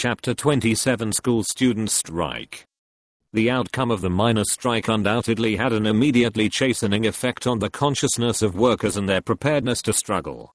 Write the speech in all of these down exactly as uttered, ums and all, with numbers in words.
Chapter twenty-seven School Students Strike. The outcome of the miners' strike undoubtedly had an immediately chastening effect on the consciousness of workers and their preparedness to struggle.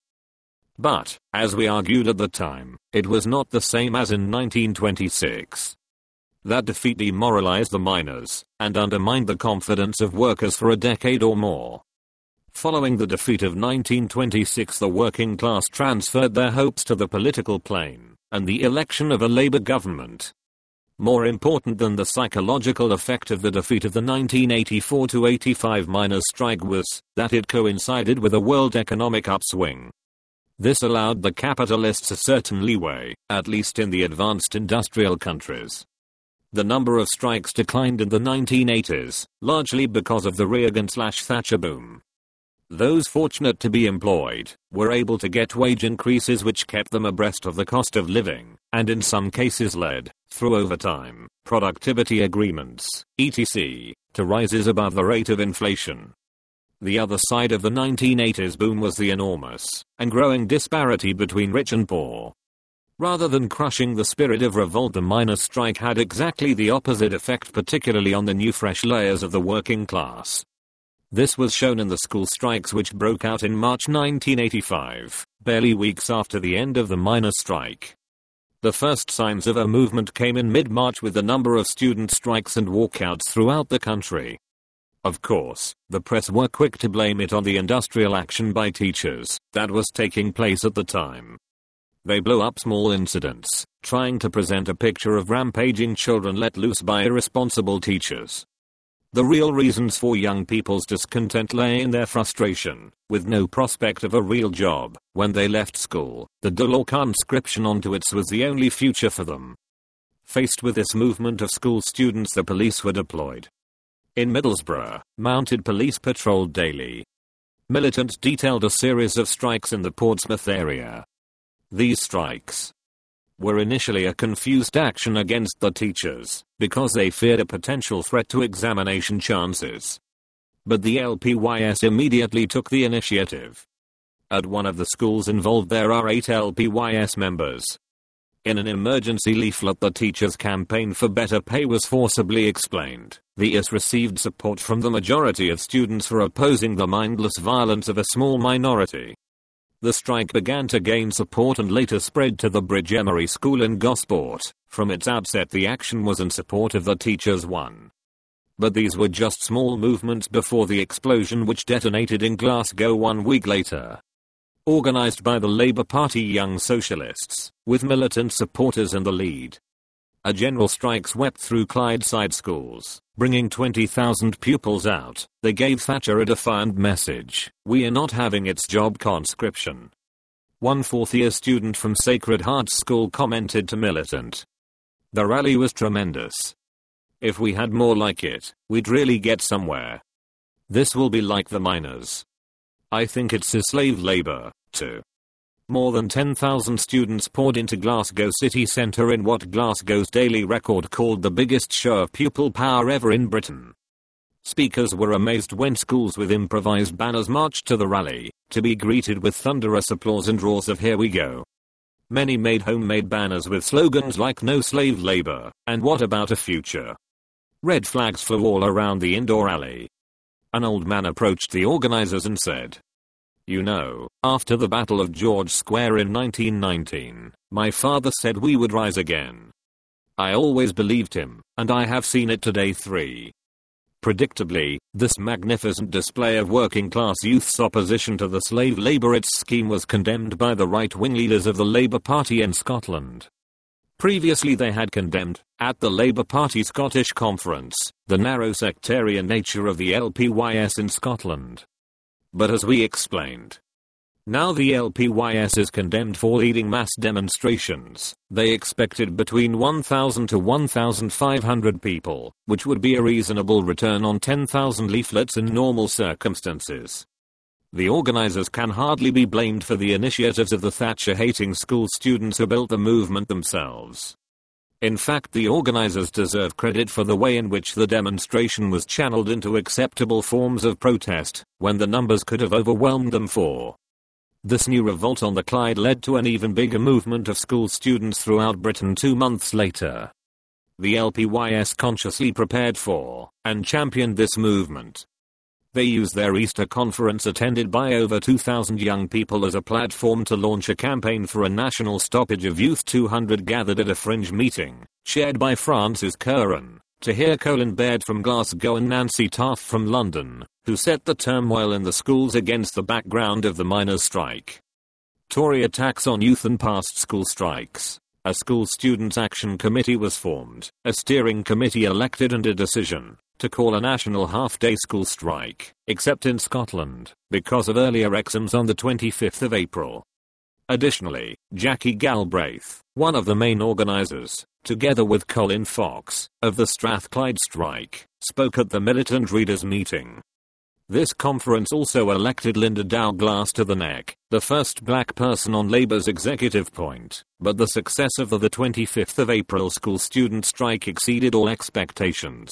But, as we argued at the time, it was not the same as in nineteen twenty-six. That defeat demoralized the miners and undermined the confidence of workers for a decade or more. Following the defeat of nineteen twenty-six, the working class transferred their hopes to the political plane and the election of a Labour government. More important than the psychological effect of the defeat of the nineteen eighty-four to eighty-five miners' strike was that it coincided with a world economic upswing. This allowed the capitalists a certain leeway, at least in the advanced industrial countries. The number of strikes declined in the nineteen eighties, largely because of the Reagan-Thatcher boom. Those fortunate to be employed were able to get wage increases which kept them abreast of the cost of living, and in some cases led, through overtime, productivity agreements, et cetera, to rises above the rate of inflation. The other side of the nineteen eighties boom was the enormous and growing disparity between rich and poor. Rather than crushing the spirit of revolt, the miners' strike had exactly the opposite effect, particularly on the new fresh layers of the working class. This was shown in the school strikes which broke out in March nineteen eighty-five, barely weeks after the end of the miners' strike. The first signs of a movement came in mid-March with a number of student strikes and walkouts throughout the country. Of course, the press were quick to blame it on the industrial action by teachers that was taking place at the time. They blew up small incidents, trying to present a picture of rampaging children let loose by irresponsible teachers. The real reasons for young people's discontent lay in their frustration, with no prospect of a real job. When they left school, the D L or conscription onto its was the only future for them. Faced with this movement of school students, the police were deployed. In Middlesbrough, mounted police patrolled daily. Militants detailed a series of strikes in the Portsmouth area. These strikes were initially a confused action against the teachers, because they feared a potential threat to examination chances. But the L P Y S immediately took the initiative. At one of the schools involved there are eight L P Y S members. In an emergency leaflet, the teachers' campaign for better pay was forcibly explained. The I S received support from the majority of students for opposing the mindless violence of a small minority. The strike began to gain support and later spread to the Bridge Emery School in Gosport. From its outset, the action was in support of the teachers won. But these were just small movements before the explosion which detonated in Glasgow one week later. Organized by the Labour Party Young Socialists, with militant supporters in the lead. A general strike swept through Clydeside schools, bringing twenty thousand pupils out. They gave Thatcher a defiant message: "We are not having its job conscription." One fourth-year student from Sacred Heart School commented to Militant, "The rally was tremendous. If we had more like it, we'd really get somewhere. This will be like the miners. I think it's a slave labor, too." More than ten thousand students poured into Glasgow city centre in what Glasgow's Daily Record called the biggest show of pupil power ever in Britain. Speakers were amazed when schools with improvised banners marched to the rally, to be greeted with thunderous applause and roars of "Here we go." Many made homemade banners with slogans like "No slave labor" and "What about a future?" Red flags flew all around the indoor alley. An old man approached the organizers and said, "You know, after the Battle of George Square in nineteen nineteen, my father said we would rise again. I always believed him, and I have seen it today three." Predictably, this magnificent display of working class youth's opposition to the slave labour scheme was condemned by the right-wing leaders of the Labour Party in Scotland. Previously they had condemned, at the Labour Party Scottish Conference, the narrow sectarian nature of the L P Y S in Scotland. But as we explained, now the L P Y S is condemned for leading mass demonstrations. They expected between one thousand to one thousand five hundred people, which would be a reasonable return on ten thousand leaflets in normal circumstances. The organizers can hardly be blamed for the initiatives of the Thatcher-hating school students who built the movement themselves. In fact, the organizers deserve credit for the way in which the demonstration was channeled into acceptable forms of protest, when the numbers could have overwhelmed them for This new revolt on the Clyde led to an even bigger movement of school students throughout Britain two months later. The L P Y S consciously prepared for and championed this movement. They used their Easter conference attended by over two thousand young people as a platform to launch a campaign for a national stoppage of youth. two hundred gathered at a fringe meeting, chaired by Francis Curran, Tahir Colin Baird from Glasgow and Nancy Taft from London, who set the turmoil in the schools against the background of the miners' strike. Tory attacks on youth and past school strikes. A school students' action committee was formed, a steering committee elected and a decision to call a national half-day school strike, except in Scotland, because of earlier exams on the twenty-fifth of April. Additionally, Jackie Galbraith, one of the main organisers, together with Colin Fox, of the Strathclyde strike, spoke at the militant readers' meeting. This conference also elected Linda Douglas to the N E C, the first black person on Labour's executive point, but the success of the, the twenty-fifth of April school student strike exceeded all expectations.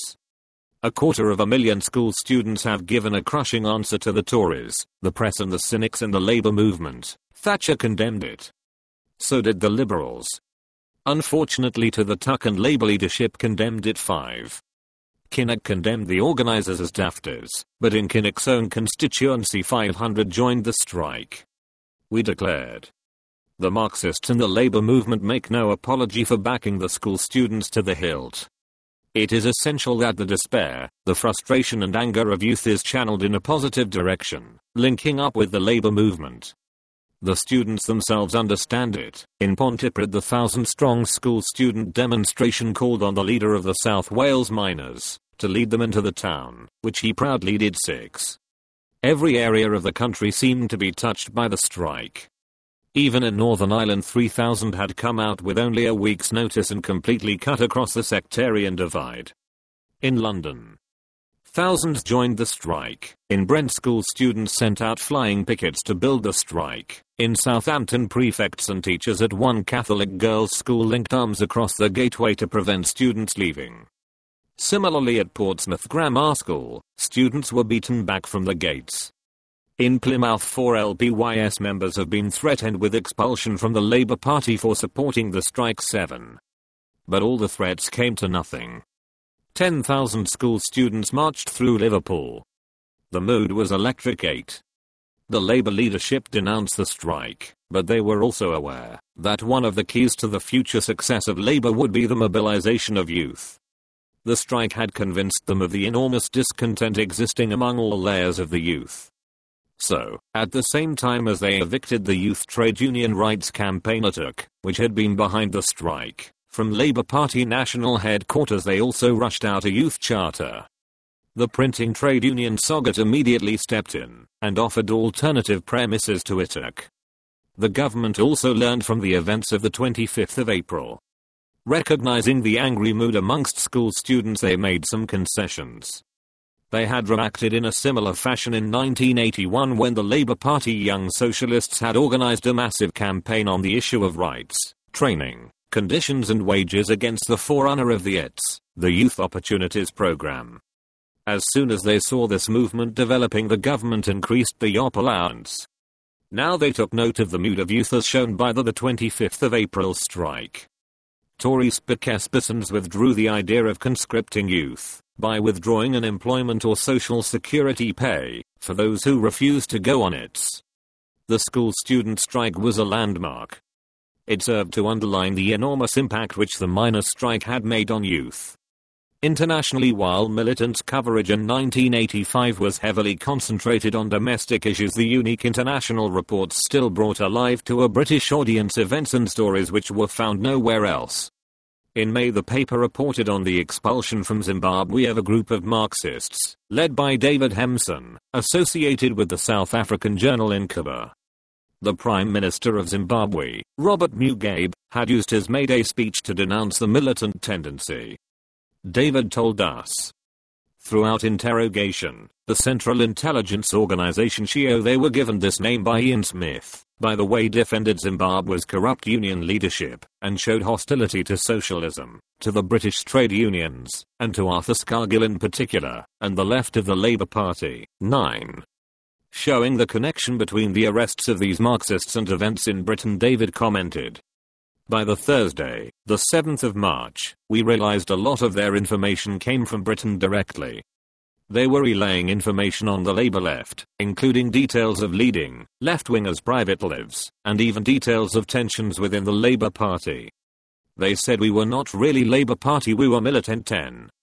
A quarter of a million school students have given a crushing answer to the Tories, the press and the cynics in the Labour movement. Thatcher condemned it. So did the Liberals. Unfortunately to the Tuck and Labour leadership condemned it five. Kinnock condemned the organisers as dafters, but in Kinnock's own constituency five hundred joined the strike. We declared. The Marxists and the Labour movement make no apology for backing the school students to the hilt. It is essential that the despair, the frustration and anger of youth is channeled in a positive direction, linking up with the Labour movement. The students themselves understand it. In Pontypridd, the thousand-strong school student demonstration called on the leader of the South Wales miners to lead them into the town, which he proudly did. Six. Every area of the country seemed to be touched by the strike. Even in Northern Ireland three thousand had come out with only a week's notice and completely cut across the sectarian divide. In London, thousands joined the strike. In Brent, school students sent out flying pickets to build the strike. In Southampton, prefects and teachers at one Catholic girls' school linked arms across the gateway to prevent students leaving. Similarly at Portsmouth Grammar School, students were beaten back from the gates. In Plymouth, four L P Y S members have been threatened with expulsion from the Labour Party for supporting the strike. Seven. But all the threats came to nothing. ten thousand school students marched through Liverpool. The mood was electric. Eight. The Labour leadership denounced the strike, but they were also aware that one of the keys to the future success of Labour would be the mobilisation of youth. The strike had convinced them of the enormous discontent existing among all layers of the youth. So, at the same time as they evicted the Youth Trade Union Rights Campaign A T U C, which had been behind the strike, from Labour Party national headquarters they also rushed out a youth charter. The printing trade union Sogat immediately stepped in and offered alternative premises to A T U C. The government also learned from the events of the twenty-fifth of April. Recognizing the angry mood amongst school students, they made some concessions. They had reacted in a similar fashion in nineteen eighty-one when the Labour Party Young Socialists had organized a massive campaign on the issue of rights, training, conditions and wages against the forerunner of the I T S, the Youth Opportunities Programme. As soon as they saw this movement developing, the government increased the Y O P allowance. Now they took note of the mood of youth as shown by the, the twenty-fifth of April strike. Tory spokespersons withdrew the idea of conscripting youth by withdrawing unemployment or social security pay for those who refused to go on I T S. The school student strike was a landmark. It served to underline the enormous impact which the miners' strike had made on youth. Internationally, while militant coverage in nineteen eighty-five was heavily concentrated on domestic issues, the unique international reports still brought alive to a British audience events and stories which were found nowhere else. In May, the paper reported on the expulsion from Zimbabwe of a group of Marxists, led by David Hempson, associated with the South African journal Incuba. The Prime Minister of Zimbabwe, Robert Mugabe, had used his May Day speech to denounce the militant tendency. David told us. Throughout interrogation, the Central Intelligence Organization S H I O, they were given this name by Ian Smith, by the way, defended Zimbabwe's corrupt union leadership, and showed hostility to socialism, to the British trade unions, and to Arthur Scargill in particular, and the left of the Labour Party. nine. Showing the connection between the arrests of these Marxists and events in Britain, David commented. By the Thursday, the seventh of March, we realized a lot of their information came from Britain directly. They were relaying information on the Labour left, including details of leading left-wingers' private lives, and even details of tensions within the Labour Party. They said we were not really Labour Party, we were Militant ten.